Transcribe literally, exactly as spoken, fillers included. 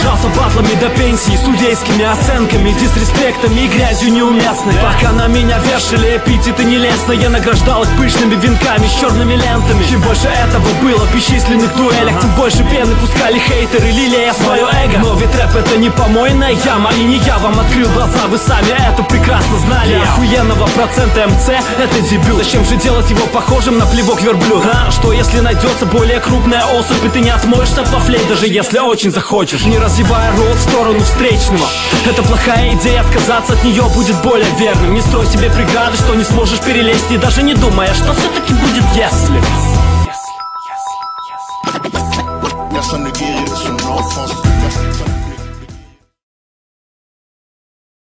Продержался батлами до пенсии, судейскими оценками, дисреспектами и грязью неуместной. Пока на меня вешали эпитеты нелестно, я награждал их пышными венками с черными лентами. Чем больше этого было в бесчисленных дуэлях, тем больше пены пускали хейтеры, лелея свое эго. Но ведь рэп это не помойная яма, и не я вам открыл глаза, вы сами это прекрасно знали. Я охуенного процента эм цэ, это дебют. Зачем же делать его похожим на плевок верблюда? А что если найдется более крупная особь, и ты не отмоешься от вафлей, даже если очень захочешь? Не развивая рот в сторону встречного, это плохая идея, отказаться от нее будет более верным. Не строй себе преграды, что не сможешь перелезть, и даже не думая, что все-таки будет если. Personne ne guérit de son enfance.